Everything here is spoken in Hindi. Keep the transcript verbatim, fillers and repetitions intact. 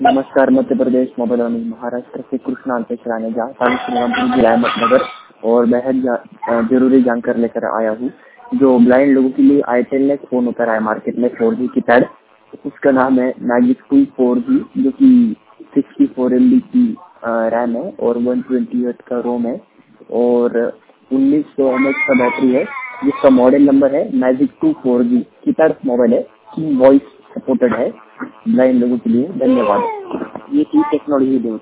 नमस्कार। मध्य प्रदेश मोबाइल वाणी महाराष्ट्र से कृष्णा पेशराने जा श्रीरामपुर जिला अहमदनगर और बेहद जा, जरूरी जानकारी लेकर आया हूँ। जो ब्लाइंड लोगों के लिए आईटेल ने फोन उतर आया मार्केट में फोर जी की पैड। उसका नाम है मैजिक टू फोर जी, जो कि सिक्सटी फोर एम बी की रैम है और वन ट्वेंटी एट का रोम है और उन्नीस सौ एम एच का बैटरी है, जिसका मॉडल नंबर है Magic two four G. Keypad mobile है, की वॉइस सपोर्टेड है ब्लाइंड लोगों के लिए। धन्यवाद। ये थी टेक्नोलॉजी डे।